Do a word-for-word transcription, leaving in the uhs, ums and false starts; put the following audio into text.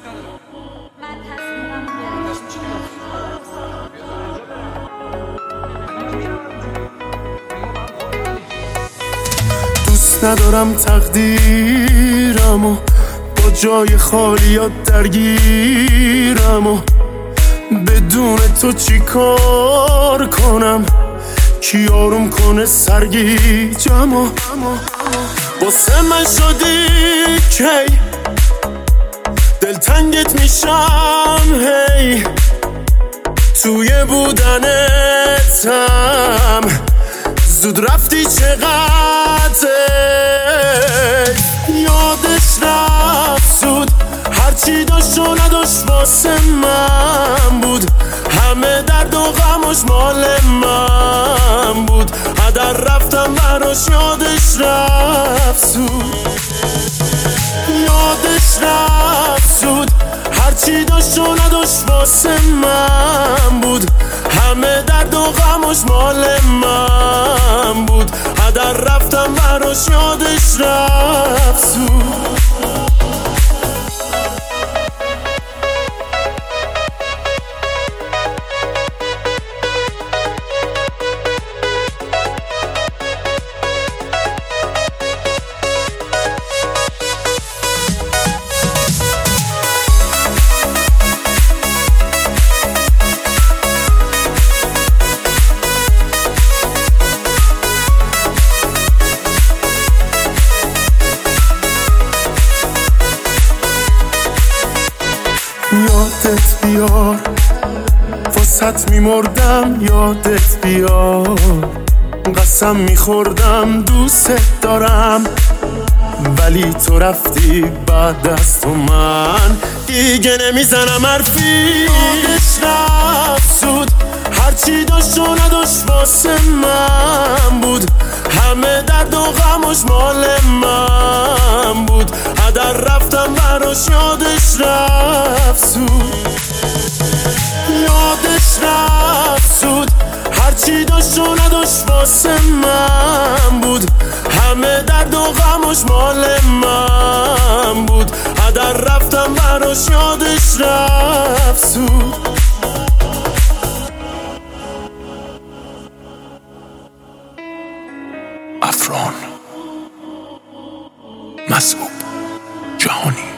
من تصمیمم دوست ندارم تقدیرمو با جای خالیات درگیرم و بدون تو چی کار کنم کی آروم کنه سرگیجمو واسه من شدی کی دلتنگت میشم هی توی بودنتم زود رفتی چقدر یادش رفت زود هرچی داشت و نداشت واسه من بود همه درد و غمش مال من بود هدر رفتم براش یادش رفت زود یادش رفت زود هرچی داشت و نداشت واسه من بود همه درد و غمش مال من بود هدر رفتم براش یادش رفت زود یادت بیار واسط میمردم یادت بیار قسم میخوردم دوست دارم ولی تو رفتی بعد از تو من دیگه نمیزنم حرفی یادش رفت زود هرچی داشت و نداشت واسه من بود همه درد و غمش مال من بود هدر رفتم براش یادش رفت زود یادش رفت زود هرچی داشت و نداشت واسه من بود همه درد و غمش مال من بود هدر رفتم براش یادش رفت زود افران مسعود جهانی